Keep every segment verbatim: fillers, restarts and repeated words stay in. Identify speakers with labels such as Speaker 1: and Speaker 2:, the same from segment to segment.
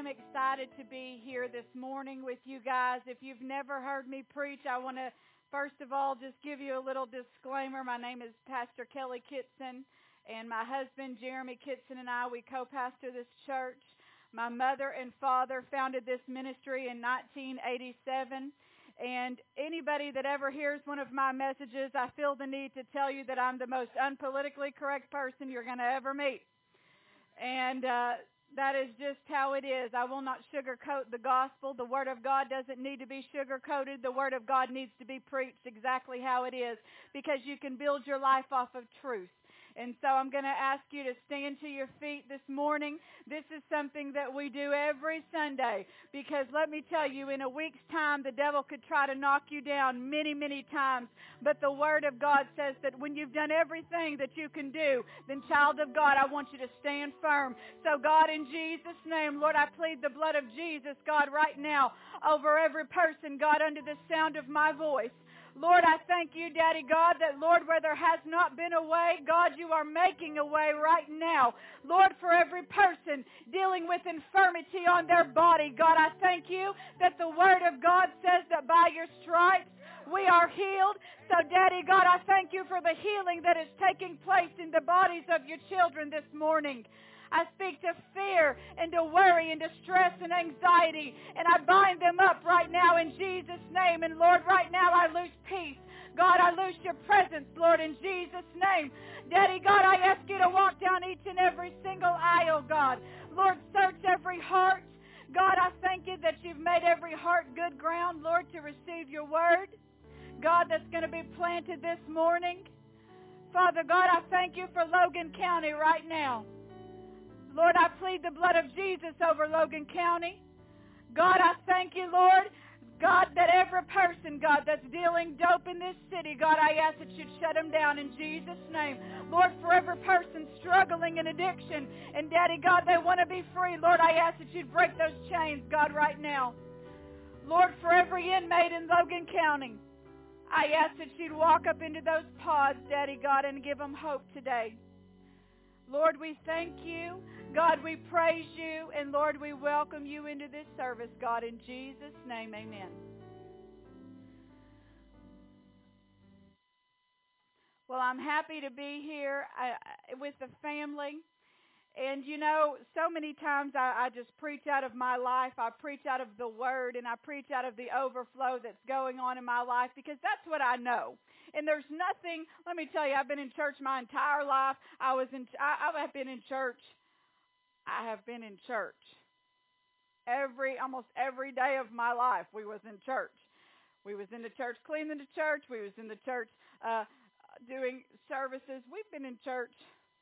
Speaker 1: excited to be here this morning with you guys. If you've never heard me preach, I want to first of all just give you a little disclaimer. My name is Pastor Kelly Kitson, and my husband Jeremy Kitson and I, we co-pastor this church. My mother and father founded this ministry in nineteen eighty-seven. And anybody that ever hears one of my messages, I feel the need to tell you that I'm the most unpolitically correct person you're going to ever meet. And uh, that is just how it is. I will not sugarcoat the gospel. The Word of God doesn't need to be sugarcoated. The Word of God needs to be preached exactly how it is, because you can build your life off of truth. And so I'm going to ask you to stand to your feet this morning. This is something that we do every Sunday, because let me tell you, in a week's time, the devil could try to knock you down many, many times. But the Word of God says that when you've done everything that you can do, then child of God, I want you to stand firm. So God, in Jesus' name, Lord, I plead the blood of Jesus, God, right now over every person, God, under the sound of my voice. Lord, I thank you, Daddy God, that, Lord, where there has not been a way, God, you are making a way right now. Lord, for every person dealing with infirmity on their body, God, I thank you that the Word of God says that by your stripes we are healed. So, Daddy God, I thank you for the healing that is taking place in the bodies of your children this morning. I speak to fear and to worry and to stress and anxiety, and I bind them up right now in Jesus' name. And Lord, right now I lose peace. God, I lose your presence, Lord, in Jesus' name. Daddy God, I ask you to walk down each and every single aisle, God. Lord, search every heart. God, I thank you that you've made every heart good ground, Lord, to receive your word. God, that's going to be planted this morning. Father God, I thank you for Logan County right now. Lord, I plead the blood of Jesus over Logan County. God, I thank you, Lord, God, that every person, God, that's dealing dope in this city, God, I ask that you'd shut them down in Jesus' name. Lord, for every person struggling in addiction, and Daddy God, they want to be free, Lord, I ask that you'd break those chains, God, right now. Lord, for every inmate in Logan County, I ask that you'd walk up into those pods, Daddy God, and give them hope today. Lord, we thank you. God, we praise you. And Lord, we welcome you into this service, God, in Jesus' name, amen. Well, I'm happy to be here I, with the family. And, you know, so many times I, I just preach out of my life. I preach out of the Word, and I preach out of the overflow that's going on in my life, because that's what I know. And there's nothing, let me tell you, I've been in church my entire life. I was in, I, I have been in church. I have been in church. Every, almost every day of my life, we was in church. We was in the church cleaning the church. We was in the church uh, doing services. We've been in church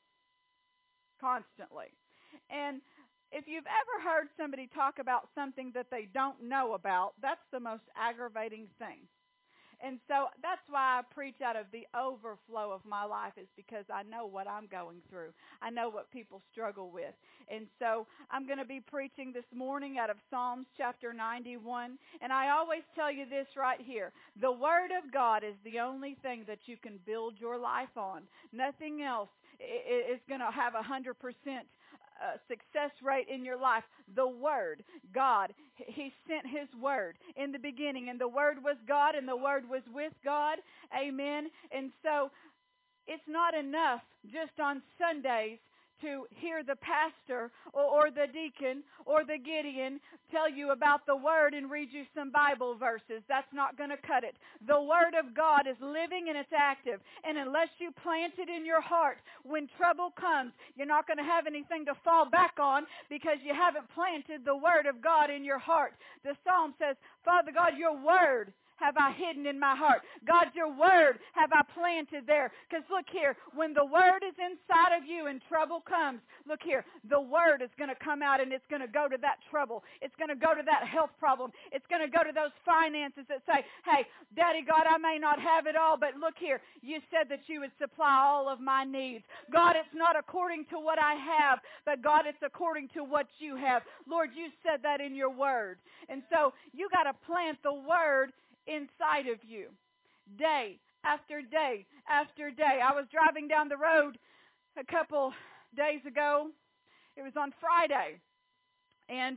Speaker 1: constantly. And if you've ever heard somebody talk about something that they don't know about, that's the most aggravating thing. And so that's why I preach out of the overflow of my life, is because I know what I'm going through. I know what people struggle with. And so I'm going to be preaching this morning out of Psalms chapter ninety-one. And I always tell you this right here. The Word of God is the only thing that you can build your life on. Nothing else is going to have a one hundred percent Uh, success rate in your life. The Word, God, He sent His Word in the beginning, and the Word was God, and the Word was with God. Amen. And so it's not enough just on Sundays to hear the pastor or, or the deacon or the Gideon tell you about the Word and read you some Bible verses. That's not going to cut it. The Word of God is living and it's active. And unless you plant it in your heart, when trouble comes, you're not going to have anything to fall back on, because you haven't planted the Word of God in your heart. The Psalm says, Father God, your Word have I hidden in my heart. God, your Word have I planted there. Because look here, when the Word is inside of you and trouble comes, look here, the Word is going to come out and it's going to go to that trouble. It's going to go to that health problem. It's going to go to those finances that say, hey, Daddy God, I may not have it all, but look here, you said that you would supply all of my needs. God, it's not according to what I have, but God, it's according to what you have. Lord, you said that in your Word. And so you got to plant the Word inside of you, day after day after day. I was driving down the road a couple days ago. It was on Friday, and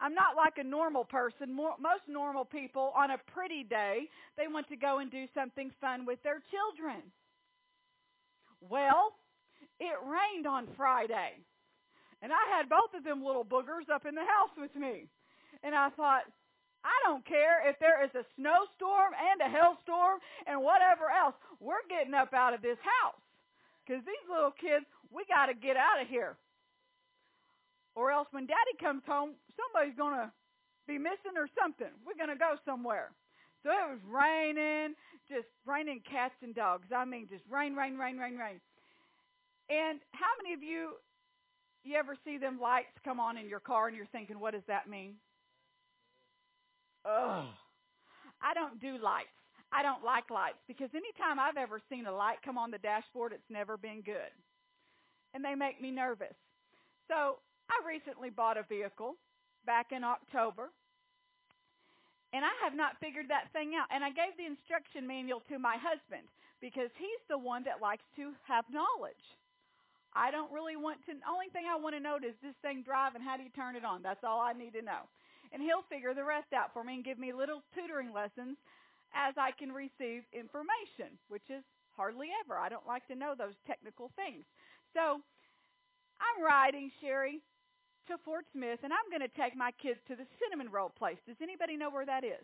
Speaker 1: I'm not like a normal person. More, most normal people, on a pretty day, they want to go and do something fun with their children. Well, it rained on Friday, and I had both of them little boogers up in the house with me. And I thought, I don't care if there is a snowstorm and a hailstorm and whatever else. We're getting up out of this house because these little kids, we got to get out of here. Or else when Daddy comes home, somebody's going to be missing or something. We're going to go somewhere. So it was raining, just raining cats and dogs. I mean, just rain, rain, rain, rain, rain. And how many of you, you ever see them lights come on in your car and you're thinking, what does that mean? Ugh. I don't do lights. I don't like lights because anytime I've ever seen a light come on the dashboard, it's never been good. And they make me nervous. So I recently bought a vehicle back in October, and I have not figured that thing out. And I gave the instruction manual to my husband because he's the one that likes to have knowledge. I don't really want to, the only thing I want to know is this thing drive and how do you turn it on? That's all I need to know. And he'll figure the rest out for me and give me little tutoring lessons as I can receive information, which is hardly ever. I don't like to know those technical things. So I'm riding, Sherry, to Fort Smith, and I'm going to take my kids to the cinnamon roll place. Does anybody know where that is?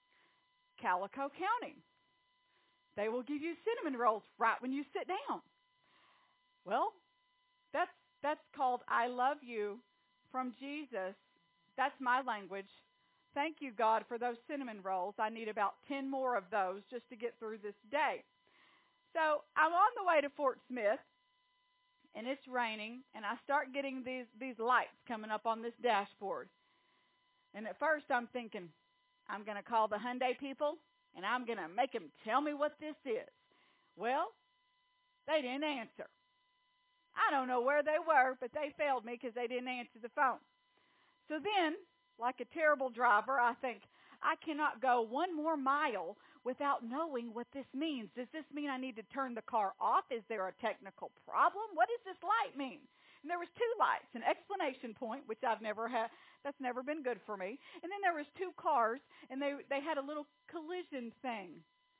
Speaker 1: Calico County. They will give you cinnamon rolls right when you sit down. Well, that's that's called I love you from Jesus. That's my language. Thank you, God, for those cinnamon rolls. I need about ten more of those just to get through this day. So I'm on the way to Fort Smith, and it's raining, and I start getting these, these lights coming up on this dashboard. And at first I'm thinking, I'm going to call the Hyundai people, and I'm going to make them tell me what this is. Well, they didn't answer. I don't know where they were, but they failed me because they didn't answer the phone. So then, like a terrible driver, I think, I cannot go one more mile without knowing what this means. Does this mean I need to turn the car off? Is there a technical problem? What does this light mean? And there was two lights, an exclamation point, which I've never had, that's never been good for me. And then there was two cars, and they, they had a little collision thing.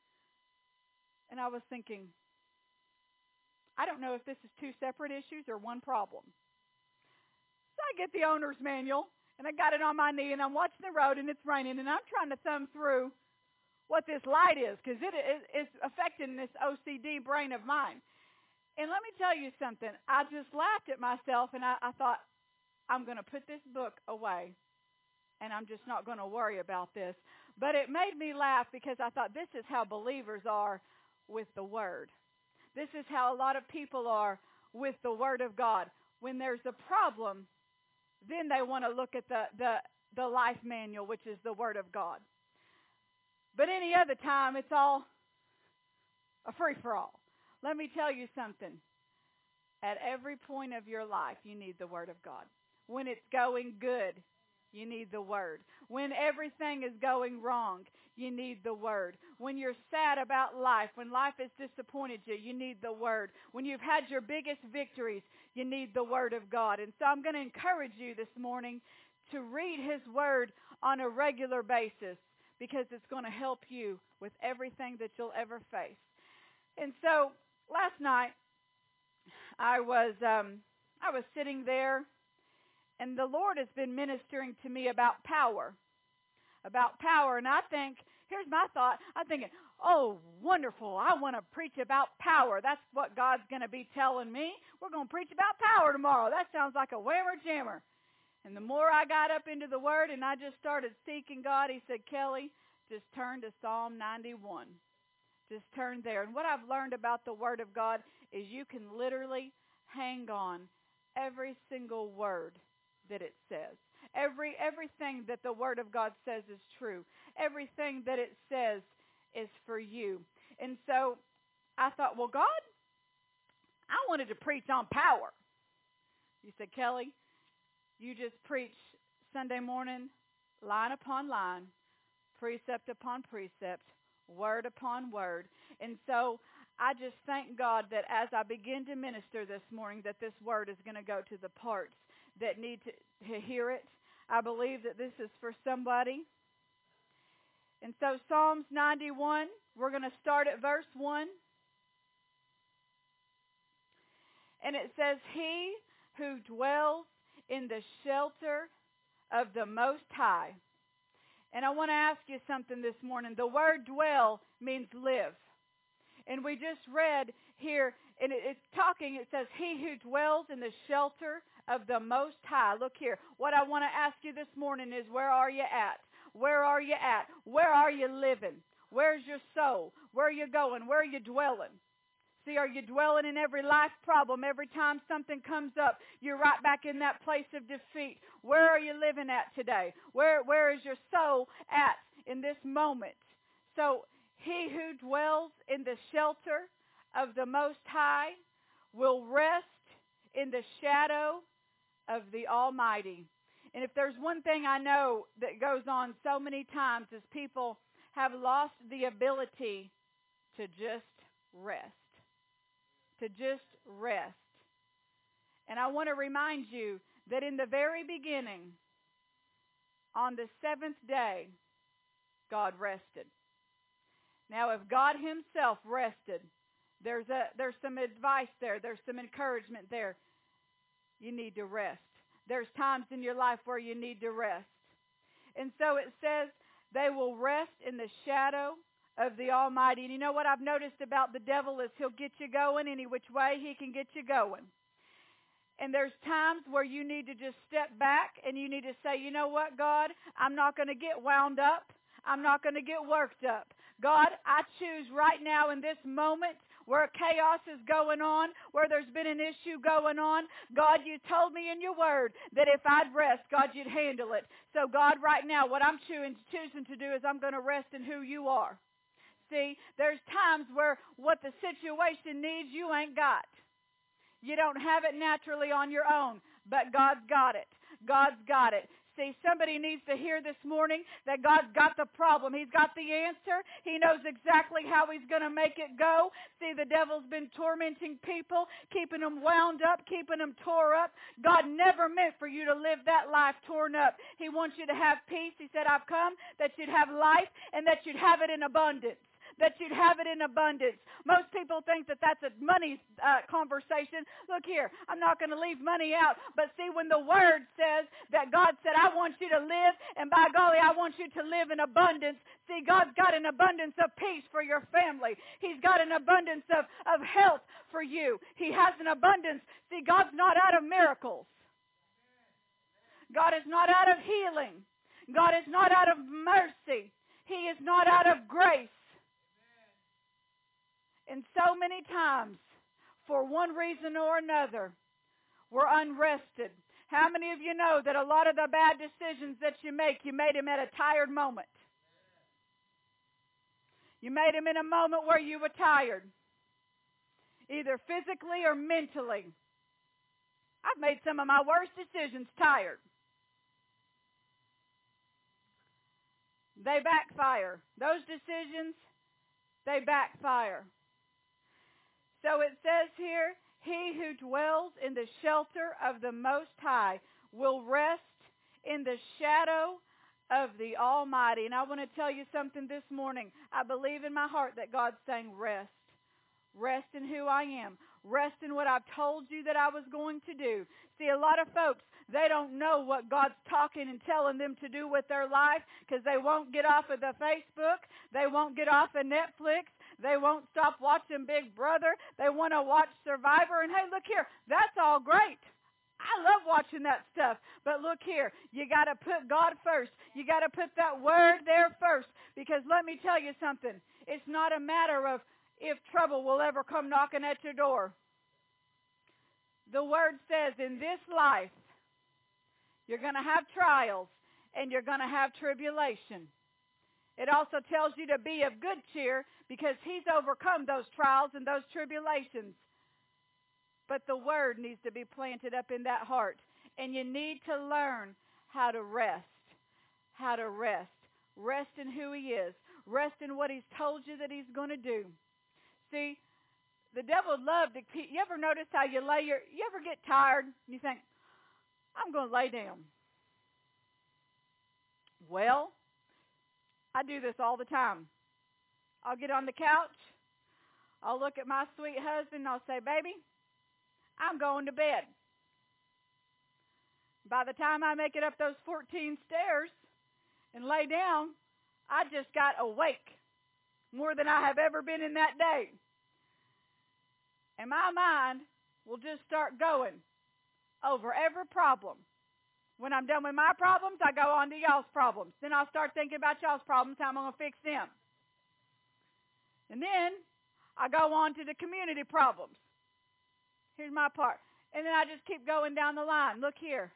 Speaker 1: And I was thinking, I don't know if this is two separate issues or one problem. So I get the owner's manual, and I got it on my knee, and I'm watching the road, and it's raining, and I'm trying to thumb through what this light is because it is affecting this O C D brain of mine. And let me tell you something. I just laughed at myself, and I, I thought, I'm going to put this book away, and I'm just not going to worry about this. But it made me laugh because I thought this is how believers are with the Word. This is how a lot of people are with the Word of God. When there's a problem, then they want to look at the, the, the life manual, which is the Word of God. But any other time, it's all a free-for-all. Let me tell you something. At every point of your life, you need the Word of God. When it's going good, you need the Word. When everything is going wrong, you need the Word. When you're sad about life, when life has disappointed you, you need the Word. When you've had your biggest victories, you need the Word of God. And so I'm going to encourage you this morning to read His Word on a regular basis because it's going to help you with everything that you'll ever face. And so last night, I was um, I was sitting there, and the Lord has been ministering to me about power, about power. And I think, here's my thought. I'm thinking, oh, wonderful. I want to preach about power. That's what God's going to be telling me. We're going to preach about power tomorrow. That sounds like a whammer jammer. And the more I got up into the Word and I just started seeking God, He said, Kelly, just turn to Psalm ninety-one. Just turn there. And what I've learned about the Word of God is you can literally hang on every single word that it says. Every everything that the Word of God says is true. Everything that it says is for you. And so I thought, well, God, I wanted to preach on power. You said, Kelly, you just preach Sunday morning, line upon line, precept upon precept, word upon word. And so I just thank God that as I begin to minister this morning, that this word is going to go to the parts that need to, to hear it. I believe that this is for somebody. And so Psalms ninety-one, we're going to start at verse one. And it says, He who dwells in the shelter of the Most High. And I want to ask you something this morning. The word dwell means live. And we just read here, and it's talking, it says, He who dwells in the shelter of the Most High. Look here. What I want to ask you this morning is, where are you at? Where are you at? Where are you living? Where's your soul? Where are you going? Where are you dwelling? See, are you dwelling in every life problem? Every time something comes up, you're right back in that place of defeat. Where are you living at today? Where, where is your soul at in this moment? So, he who dwells in the shelter of the Most High will rest in the shadow of the Almighty. And if there's one thing I know that goes on so many times is people have lost the ability to just rest. To just rest. And I want to remind you that in the very beginning, on the seventh day, God rested. Now, if God himself rested, there's a there's some advice there. There's some encouragement there. You need to rest. There's times in your life where you need to rest. And so it says, they will rest in the shadow of the Almighty. And you know what I've noticed about the devil is he'll get you going any which way he can get you going. And there's times where you need to just step back and you need to say, you know what, God, I'm not going to get wound up. I'm not going to get worked up. God, I choose right now in this moment where chaos is going on, where there's been an issue going on. God, you told me in your word that if I'd rest, God, you'd handle it. So God, right now, what I'm choosing, choosing to do is I'm going to rest in who you are. See, there's times where what the situation needs, you ain't got. You don't have it naturally on your own, but God's got it. God's got it. See, somebody needs to hear this morning that God's got the problem. He's got the answer. He knows exactly how he's going to make it go. See, the devil's been tormenting people, keeping them wound up, keeping them tore up. God never meant for you to live that life torn up. He wants you to have peace. He said, I've come that you'd have life and that you'd have it in abundance. That you'd have it in abundance. Most people think that that's a money uh, conversation. Look here, I'm not going to leave money out. But see, when the Word says that God said, I want you to live, and by golly, I want you to live in abundance. See, God's got an abundance of peace for your family. He's got an abundance of, of health for you. He has an abundance. See, God's not out of miracles. God is not out of healing. God is not out of mercy. He is not out of grace. And so many times, for one reason or another, we're unrested. How many of you know that a lot of the bad decisions that you make, you made them at a tired moment? You made them in a moment where you were tired, either physically or mentally. I've made some of my worst decisions tired. They backfire. Those decisions, they backfire. So it says here, he who dwells in the shelter of the Most High will rest in the shadow of the Almighty. And I want to tell you something this morning. I believe in my heart that God's saying rest. Rest in who I am. Rest in what I've told you that I was going to do. See, a lot of folks, they don't know what God's talking and telling them to do with their life because they won't get off of the Facebook. They won't get off of Netflix. They won't stop watching Big Brother. They want to watch Survivor. And hey, look here, that's all great. I love watching that stuff. But look here, you got to put God first. You got to put that word there first. Because let me tell you something. It's not a matter of if trouble will ever come knocking at your door. The word says in this life, you're going to have trials and you're going to have tribulation. It also tells you to be of good cheer because he's overcome those trials and those tribulations. But the word needs to be planted up in that heart. And you need to learn how to rest. How to rest. Rest in who he is. Rest in what he's told you that he's going to do. See, the devil would love to keep, you ever notice how you lay your, you ever get tired and you think, I'm going to lay down. Well, I do this all the time. I'll get on the couch. I'll look at my sweet husband and I'll say, baby, I'm going to bed. By the time I make it up those fourteen stairs and lay down, I just got awake more than I have ever been in that day. And my mind will just start going over every problem. When I'm done with my problems, I go on to y'all's problems. Then I'll start thinking about y'all's problems, how I'm going to fix them. And then I go on to the community problems. Here's my part. And then I just keep going down the line. Look here.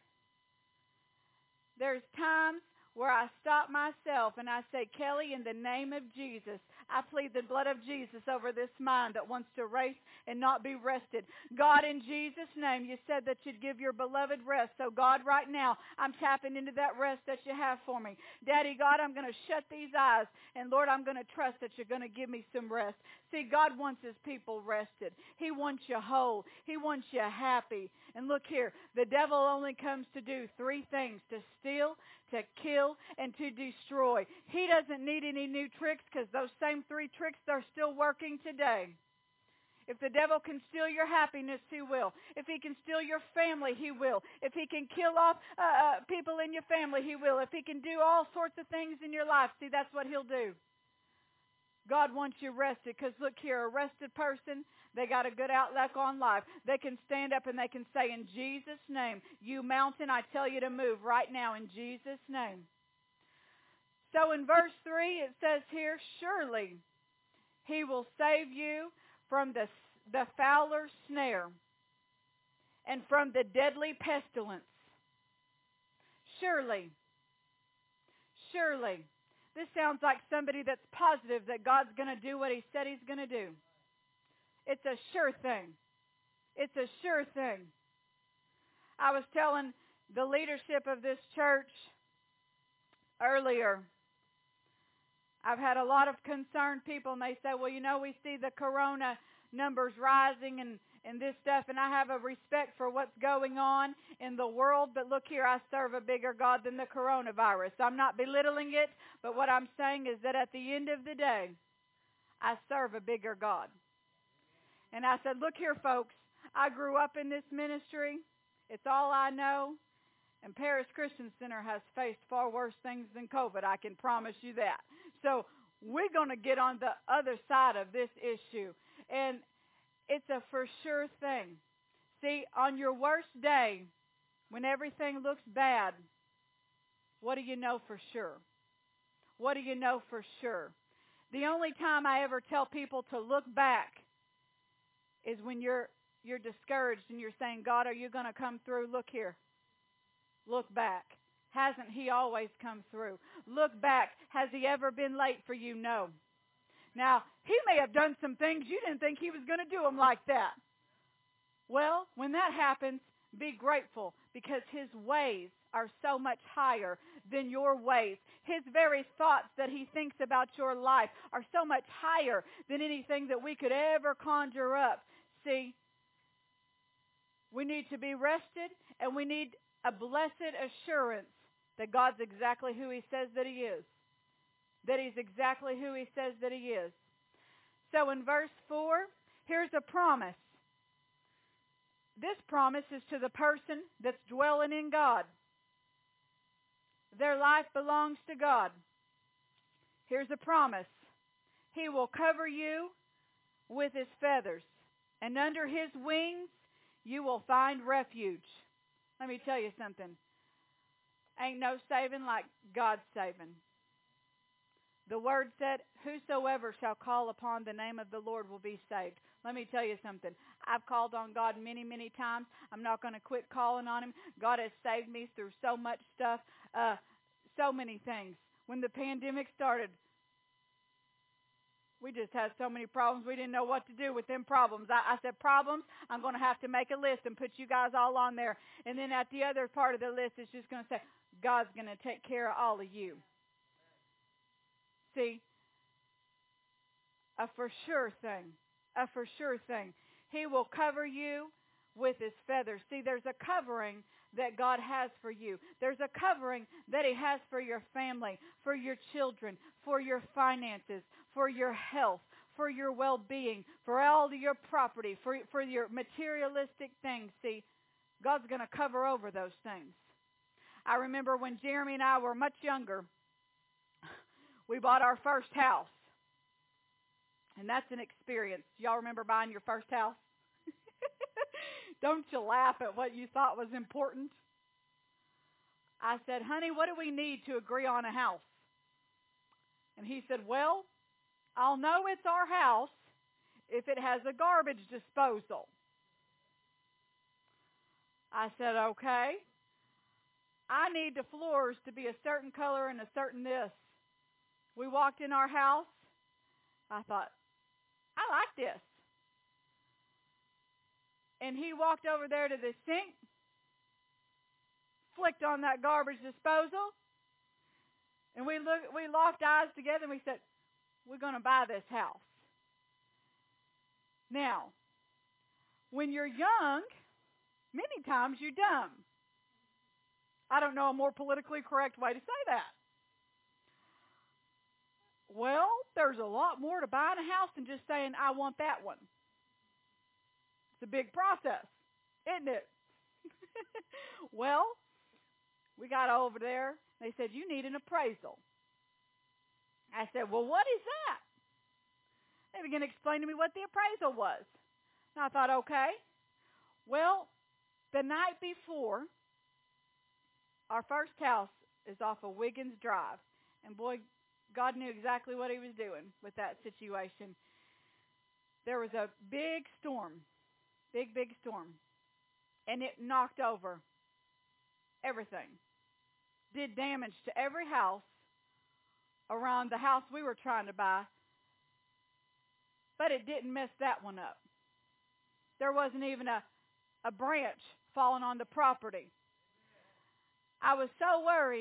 Speaker 1: There's times where I stop myself and I say, Kelly, in the name of Jesus, I plead the blood of Jesus over this mind that wants to race and not be rested. God, in Jesus' name, you said that you'd give your beloved rest. So, God, right now, I'm tapping into that rest that you have for me. Daddy, God, I'm going to shut these eyes. And, Lord, I'm going to trust that you're going to give me some rest. See, God wants his people rested. He wants you whole. He wants you happy. And look here, the devil only comes to do three things: to steal, to kill, and to destroy. He doesn't need any new tricks, because those same three tricks, they're still working today. If the devil can steal your happiness, he will. If he can steal your family, he will. If he can kill off uh, uh, people in your family, he will. If he can do all sorts of things in your life, see, that's what he'll do. God wants you rested, because look here, a rested person, they got a good outlook on life. They can stand up and they can say, in Jesus' name, you mountain, I tell you to move right now in Jesus' name. So in verse three, it says here, surely he will save you from the, the fowler's snare and from the deadly pestilence. Surely, surely. This sounds like somebody that's positive that God's going to do what he said he's going to do. It's a sure thing. It's a sure thing. I was telling the leadership of this church earlier, I've had a lot of concerned people, and they say, well, you know, we see the corona numbers rising and, and this stuff, and I have a respect for what's going on in the world, but look here, I serve a bigger God than the coronavirus. I'm not belittling it, but what I'm saying is that at the end of the day, I serve a bigger God. And I said, look here, folks, I grew up in this ministry. It's all I know. And Paris Christian Center has faced far worse things than COVID, I can promise you that. So we're going to get on the other side of this issue. And it's a for sure thing. See, on your worst day, when everything looks bad, what do you know for sure? What do you know for sure? The only time I ever tell people to look back is when you're you're discouraged and you're saying, God, are you going to come through? Look here. Look back. Hasn't he always come through? Look back. Has he ever been late for you? No. Now, he may have done some things you didn't think he was going to do them like that. Well, when that happens, be grateful, because his ways are so much higher than your ways. His very thoughts that he thinks about your life are so much higher than anything that we could ever conjure up. See, we need to be rested, and we need a blessed assurance that God's exactly who he says that he is. That he's exactly who he says that he is. So in verse four, here's a promise. This promise is to the person that's dwelling in God. Their life belongs to God. Here's a promise. He will cover you with his feathers, and under his wings you will find refuge. Let me tell you something. Ain't no saving like God saving. The word said, whosoever shall call upon the name of the Lord will be saved. Let me tell you something. I've called on God many, many times. I'm not going to quit calling on him. God has saved me through so much stuff, uh, so many things. When the pandemic started, we just had so many problems. We didn't know what to do with them problems. I, I said, problems, I'm going to have to make a list and put you guys all on there. And then at the other part of the list, it's just going to say, God's going to take care of all of you. See, a for sure thing, a for sure thing. He will cover you with his feathers. See, there's a covering that God has for you. There's a covering that He has for your family, for your children, for your finances, for your health, for your well-being, for all of your property, for, for your materialistic things. See, God's going to cover over those things. I remember when Jeremy and I were much younger, we bought our first house. And that's an experience. Y'all remember buying your first house? Don't you laugh at what you thought was important? I said, honey, what do we need to agree on a house? And he said, well, I'll know it's our house if it has a garbage disposal. I said, okay. I need the floors to be a certain color and a certain this. We walked in our house. I thought, I like this. And he walked over there to the sink, flicked on that garbage disposal, and we look, we locked eyes together and we said, we're going to buy this house. Now, when you're young, many times you're dumb. I don't know a more politically correct way to say that. Well, there's a lot more to buying a house than just saying, I want that one. It's a big process, isn't it? Well, we got over there. They said, you need an appraisal. I said, well, what is that? They began to explain to me what the appraisal was. And I thought, okay. Well, the night before, our first house is off of Wiggins Drive. And boy, God knew exactly what He was doing with that situation. There was a big storm, big, big storm. And it knocked over everything. Did damage to every house around the house we were trying to buy. But it didn't mess that one up. There wasn't even a, a branch falling on the property. I was so worried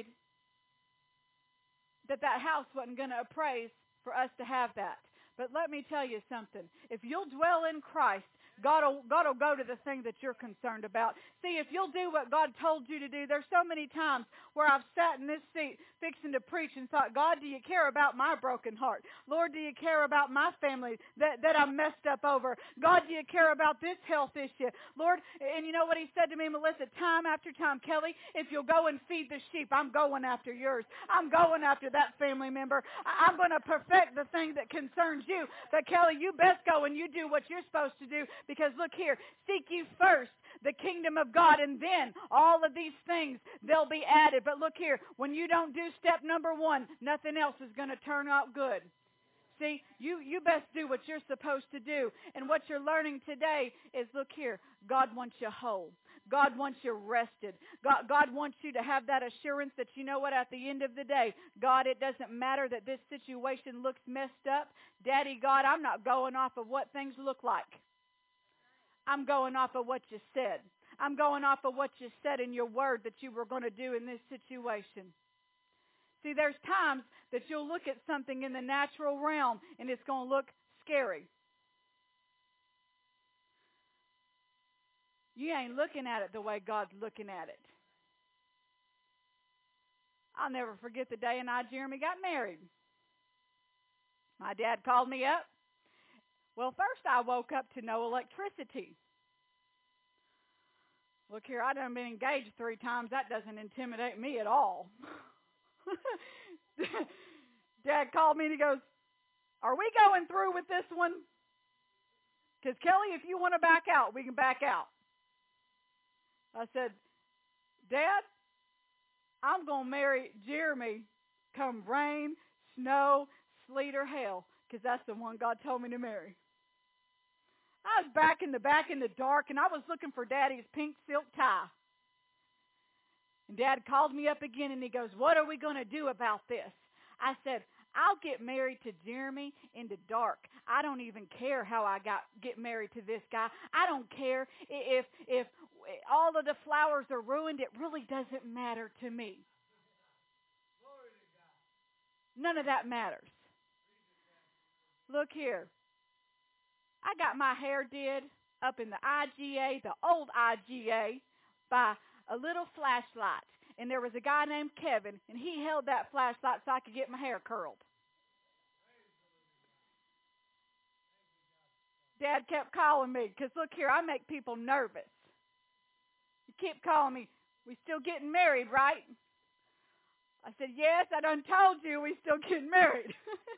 Speaker 1: that that house wasn't going to appraise for us to have that. But let me tell you something. If you'll dwell in Christ, God will, God will go to the thing that you're concerned about. See, if you'll do what God told you to do, there's so many times where I've sat in this seat fixing to preach and thought, God, do you care about my broken heart? Lord, do you care about my family that, that I'm messed up over? God, do you care about this health issue? Lord, and you know what He said to me, Melissa, time after time, Kelly, if you'll go and feed the sheep, I'm going after yours. I'm going after that family member. I'm going to perfect the thing that concerns you. But Kelly, you best go and you do what you're supposed to do. Because look here, seek you first the kingdom of God, and then all of these things, they'll be added. But look here, when you don't do step number one, nothing else is going to turn out good. See, you, you best do what you're supposed to do. And what you're learning today is, look here, God wants you whole. God wants you rested. God, God wants you to have that assurance that, you know what, at the end of the day, God, it doesn't matter that this situation looks messed up. Daddy God, I'm not going off of what things look like. I'm going off of what you said. I'm going off of what you said in your word that you were going to do in this situation. See, there's times that you'll look at something in the natural realm and it's going to look scary. You ain't looking at it the way God's looking at it. I'll never forget the day and I, Jeremy, got married. My dad called me up. Well, first I woke up to no electricity. Look here, I done been engaged three times. That doesn't intimidate me at all. Dad called me and he goes, are we going through with this one? Because Kelly, if you want to back out, we can back out. I said, Dad, I'm going to marry Jeremy come rain, snow, sleet, or hail, because that's the one God told me to marry. I was back in the back in the dark, and I was looking for Daddy's pink silk tie. And Dad called me up again, and he goes, what are we going to do about this? I said, I'll get married to Jeremy in the dark. I don't even care how I got get married to this guy. I don't care if if all of the flowers are ruined. It really doesn't matter to me. None of that matters. Look here. I got my hair did up in the I G A, the old I G A, by a little flashlight. And there was a guy named Kevin, and he held that flashlight so I could get my hair curled. Dad kept calling me, because look here, I make people nervous. He kept calling me, we still getting married, right? I said, yes, I done told you we still getting married.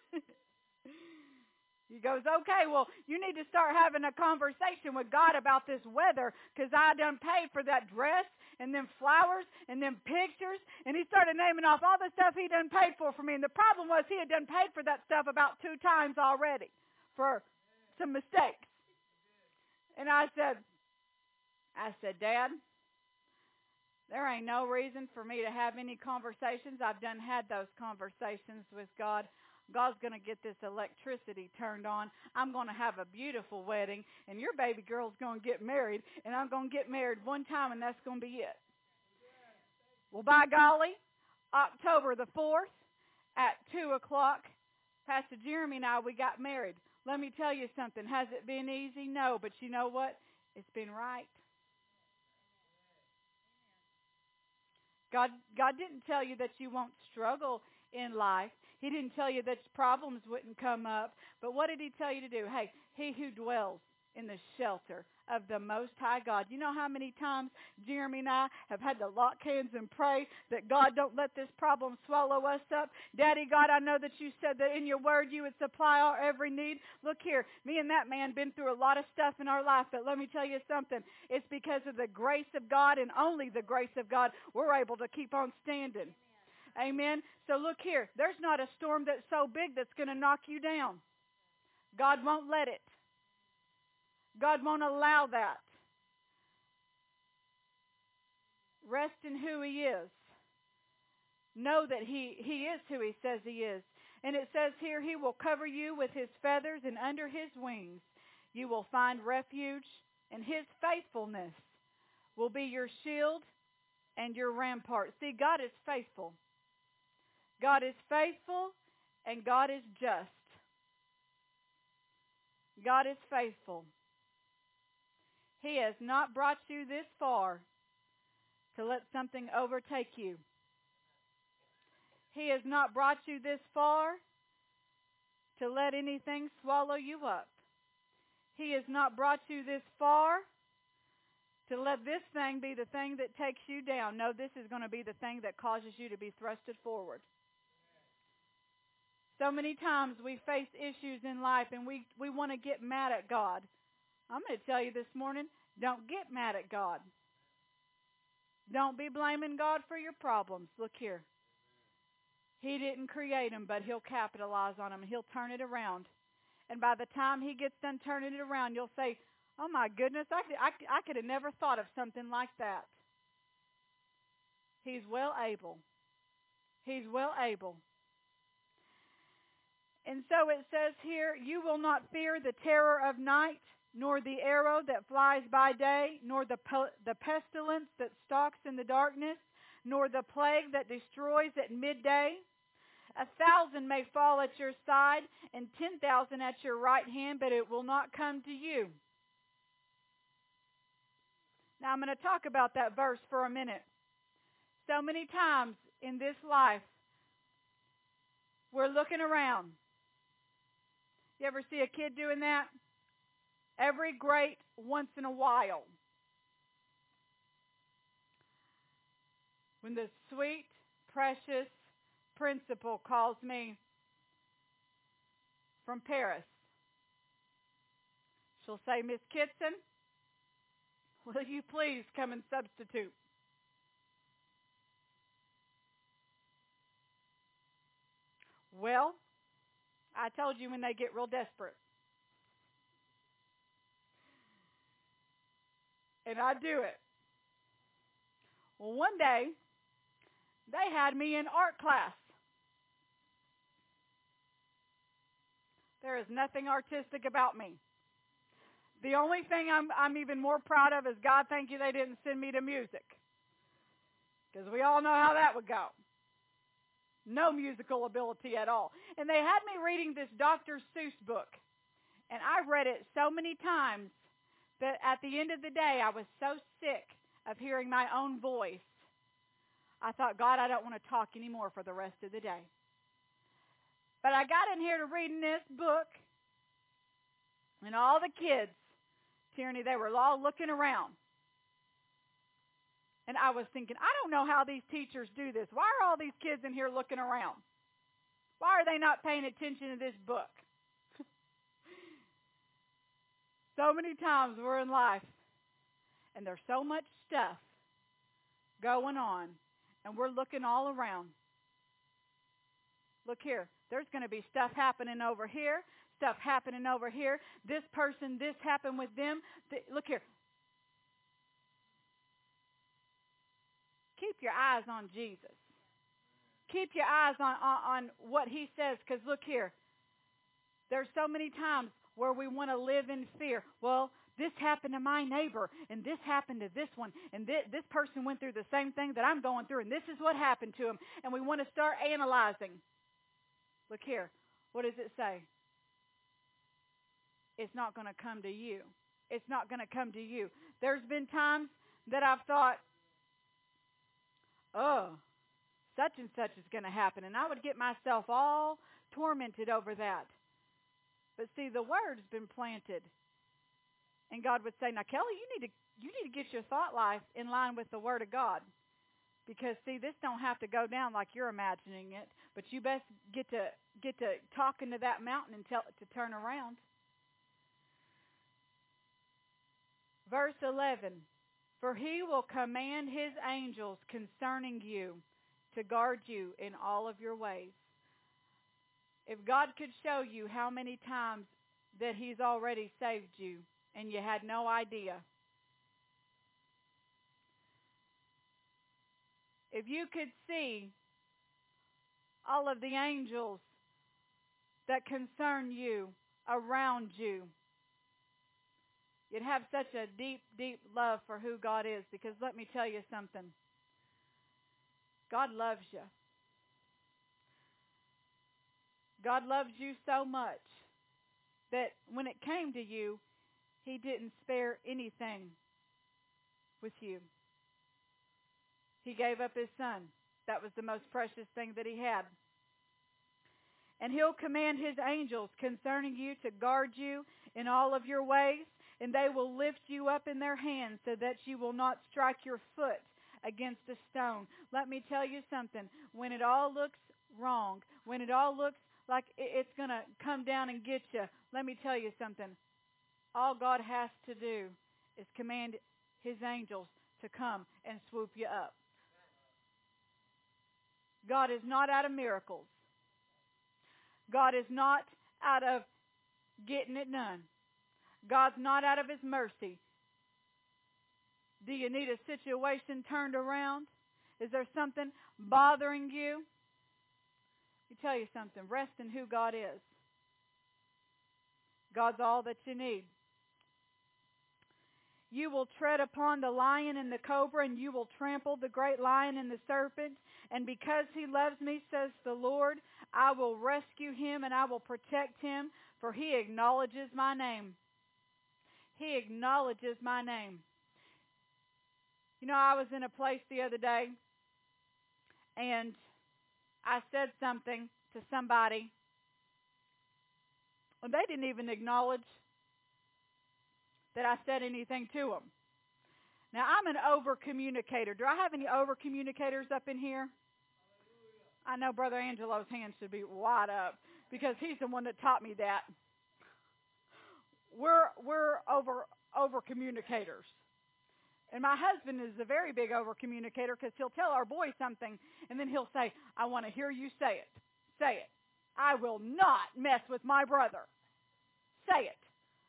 Speaker 1: He goes, okay, well, you need to start having a conversation with God about this weather, because I done paid for that dress and them flowers and them pictures. And he started naming off all the stuff he done paid for for me. And the problem was he had done paid for that stuff about two times already for some mistakes. And I said, I said, Dad, there ain't no reason for me to have any conversations. I've done had those conversations with God. God's going to get this electricity turned on. I'm going to have a beautiful wedding, and your baby girl's going to get married, and I'm going to get married one time, and that's going to be it. Well, by golly, October the fourth at two o'clock, Pastor Jeremy and I, we got married. Let me tell you something. Has it been easy? No, but you know what? It's been right. God, God didn't tell you that you won't struggle in life. He didn't tell you that problems wouldn't come up. But what did he tell you to do? Hey, he who dwells in the shelter of the Most High God. You know how many times Jeremy and I have had to lock hands and pray that God don't let this problem swallow us up? Daddy God, I know that you said that in your word you would supply our every need. Look here, me and that man been through a lot of stuff in our life, but let me tell you something. It's because of the grace of God and only the grace of God we're able to keep on standing. Amen. So look here, there's not a storm that's so big that's going to knock you down. God won't let it. God won't allow that. Rest in who he is. Know that he, he is who he says he is. And it says here, he will cover you with his feathers, and under his wings you will find refuge, and his faithfulness will be your shield and your rampart. See, God is faithful. God is faithful, and God is just. God is faithful. He has not brought you this far to let something overtake you. He has not brought you this far to let anything swallow you up. He has not brought you this far to let this thing be the thing that takes you down. No, this is going to be the thing that causes you to be thrusted forward. So many times we face issues in life and we, we want to get mad at God. I'm going to tell you this morning, don't get mad at God. Don't be blaming God for your problems. Look here. He didn't create them, but he'll capitalize on them. He'll turn it around. And by the time he gets done turning it around, you'll say, oh my goodness, I could, I, I could have never thought of something like that. He's well able. He's well able. And so it says here, you will not fear the terror of night, nor the arrow that flies by day, nor the pe- the pestilence that stalks in the darkness, nor the plague that destroys at midday. A thousand may fall at your side, and ten thousand at your right hand, but it will not come to you. Now I'm going to talk about that verse for a minute. So many times in this life, we're looking around. You ever see a kid doing that? Every great once in a while. When the sweet, precious principal calls me from Paris, she'll say, Miss Kitson, will you please come and substitute? Well, I told you when they get real desperate. And I do it. Well, one day, they had me in art class. There is nothing artistic about me. The only thing I'm, I'm even more proud of is, God, thank you they didn't send me to music. Because we all know how that would go. No musical ability at all. And they had me reading this Doctor Seuss book. And I read it so many times that at the end of the day, I was so sick. of hearing my own voice, I thought, God, I don't want to talk anymore for the rest of the day. But I got in here to reading this book, and all the kids, Tierney, they were all looking around. And I was thinking, I don't know how these teachers do this. Why are all these kids in here looking around? Why are they not paying attention to this book? So many times we're in life, and there's so much stuff going on, and we're looking all around. Look here. There's going to be stuff happening over here, stuff happening over here. This person, this happened with them. Look here. Keep your eyes on Jesus. Keep your eyes on, on, on what he says, because look here. There's so many times where we want to live in fear. Well, this happened to my neighbor, and this happened to this one, and this, this person went through the same thing that I'm going through, and this is what happened to him. And we want to start analyzing. Look here. What does it say? It's not going to come to you. It's not going to come to you. There's been times that I've thought, oh, such and such is going to happen. And I would get myself all tormented over that. But see, the word's been planted. And God would say, now, Kelly, you need to you need to get your thought life in line with the Word of God. Because, see, this don't have to go down like you're imagining it. But you best get to get to talking to that mountain and tell it to turn around. Verse eleven. For he will command his angels concerning you to guard you in all of your ways. If God could show you how many times that he's already saved you and you had no idea. If you could see all of the angels that concern you around you, you'd have such a deep, deep love for who God is. Because let me tell you something. God loves you. God loves you so much that when it came to you, he didn't spare anything with you. He gave up his son. That was the most precious thing that he had. And he'll command his angels concerning you to guard you in all of your ways, and they will lift you up in their hands so that you will not strike your foot against a stone. Let me tell you something. When it all looks wrong, when it all looks like it's going to come down and get you, let me tell you something. All God has to do is command his angels to come and swoop you up. God is not out of miracles. God is not out of getting it done. God's not out of his mercy. Do you need a situation turned around? Is there something bothering you? Let me tell you something. Rest in who God is. God's all that you need. You will tread upon the lion and the cobra, and you will trample the great lion and the serpent. And because he loves me, says the Lord, I will rescue him and I will protect him, for he acknowledges my name. He acknowledges my name. You know, I was in a place the other day, and I said something to somebody, and they didn't even acknowledge that I said anything to them. Now, I'm an over-communicator. Do I have any over-communicators up in here? I know Brother Angelo's hand should be wide up because he's the one that taught me that. We're we're over over-communicators. And my husband is a very big over-communicator because he'll tell our boy something, and then he'll say, I want to hear you say it. Say it. I will not mess with my brother. Say it.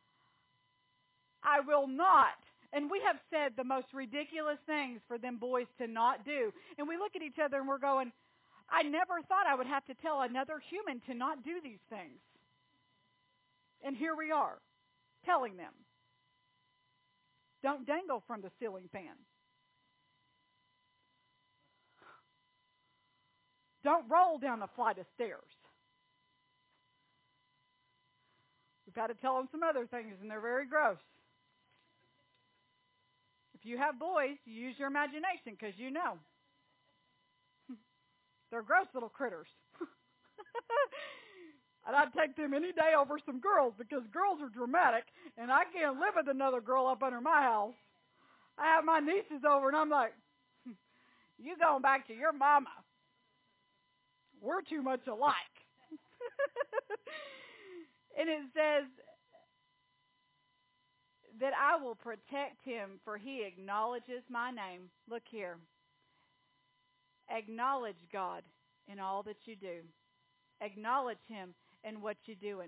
Speaker 1: I will not. And we have said the most ridiculous things for them boys to not do. And we look at each other and we're going, I never thought I would have to tell another human to not do these things. And here we are, telling them. Don't dangle from the ceiling fan. Don't roll down a flight of stairs. We've got to tell them some other things, and they're very gross. If you have boys, you use your imagination because you know. They're gross little critters. And I'd take them any day over some girls because girls are dramatic, and I can't live with another girl up under my house. I have my nieces over, and I'm like, you going back to your mama. We're too much alike. And it says that I will protect him, for he acknowledges my name. Look here. Acknowledge God in all that you do. Acknowledge him in what you're doing.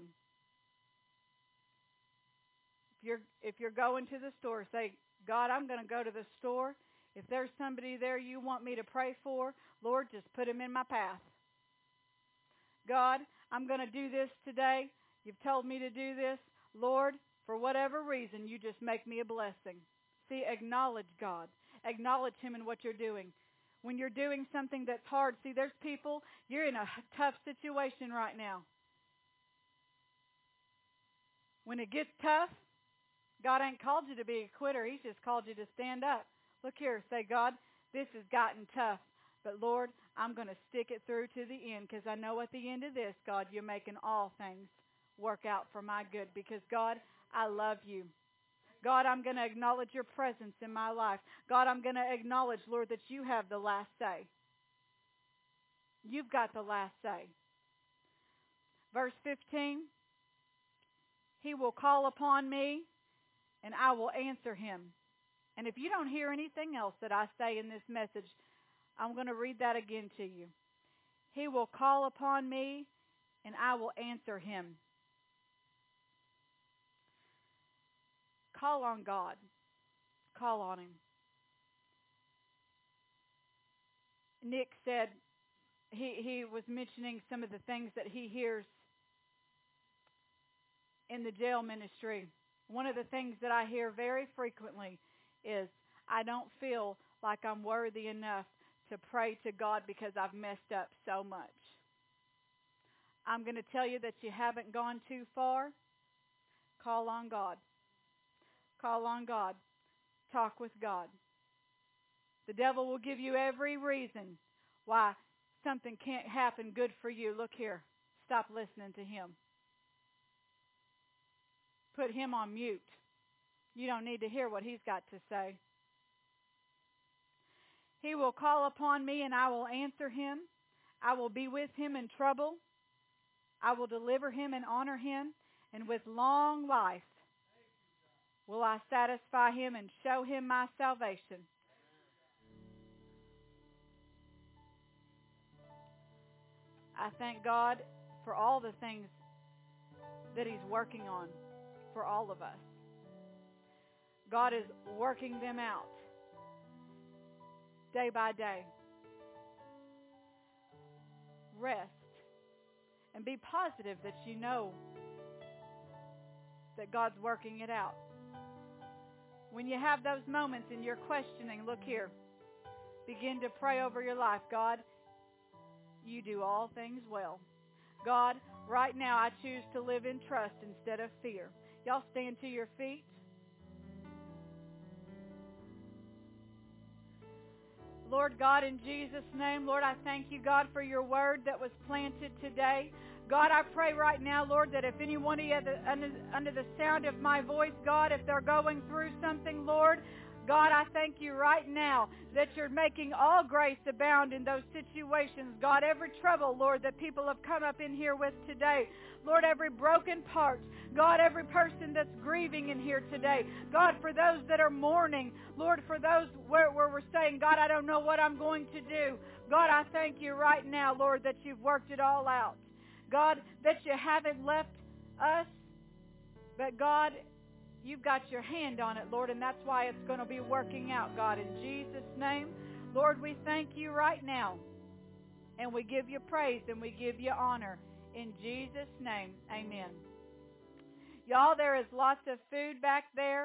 Speaker 1: If you're, if you're going to the store, say, God, I'm going to go to the store. If there's somebody there you want me to pray for, Lord, just put him in my path. God, I'm going to do this today. You've told me to do this. Lord, for whatever reason, you just make me a blessing. See, acknowledge God. Acknowledge him in what you're doing. When you're doing something that's hard, see, there's people, you're in a tough situation right now. When it gets tough, God ain't called you to be a quitter. He's just called you to stand up. Look here, say, God, this has gotten tough. But, Lord, I'm going to stick it through to the end because I know at the end of this, God, you're making all things work out for my good because, God, I love you. God, I'm going to acknowledge your presence in my life. God, I'm going to acknowledge, Lord, that you have the last say. You've got the last say. Verse fifteen, he will call upon me and I will answer him. And if you don't hear anything else that I say in this message, I'm going to read that again to you. He will call upon me and I will answer him. Call on God. Call on him. Nick said he, he was mentioning some of the things that he hears in the jail ministry. One of the things that I hear very frequently is, I don't feel like I'm worthy enough to pray to God because I've messed up so much. I'm going to tell you that you haven't gone too far. Call on God. Call on God. Talk with God. The devil will give you every reason why something can't happen good for you. Look here. Stop listening to him. Put him on mute. You don't need to hear what he's got to say. He will call upon me and I will answer him. I will be with him in trouble. I will deliver him and honor him. And with long life will I satisfy him and show him my salvation. I thank God for all the things that he's working on for all of us. God is working them out day by day. Rest and be positive that you know that God's working it out. When you have those moments and you're questioning, look here. Begin to pray over your life. God, you do all things well. God, right now I choose to live in trust instead of fear. Y'all stand to your feet. Lord God, in Jesus' name, Lord, I thank you, God, for your word that was planted today. God, I pray right now, Lord, that if anyone under, under the sound of my voice, God, if they're going through something, Lord, God, I thank you right now that you're making all grace abound in those situations. God, every trouble, Lord, that people have come up in here with today. Lord, every broken part. God, every person that's grieving in here today. God, for those that are mourning. Lord, for those where, where we're saying, God, I don't know what I'm going to do. God, I thank you right now, Lord, that you've worked it all out. God, that you haven't left us, but God, you've got your hand on it, Lord, and that's why it's going to be working out, God, in Jesus' name. Lord, we thank you right now, and we give you praise and we give you honor. In Jesus' name, amen. Y'all, there is lots of food back there.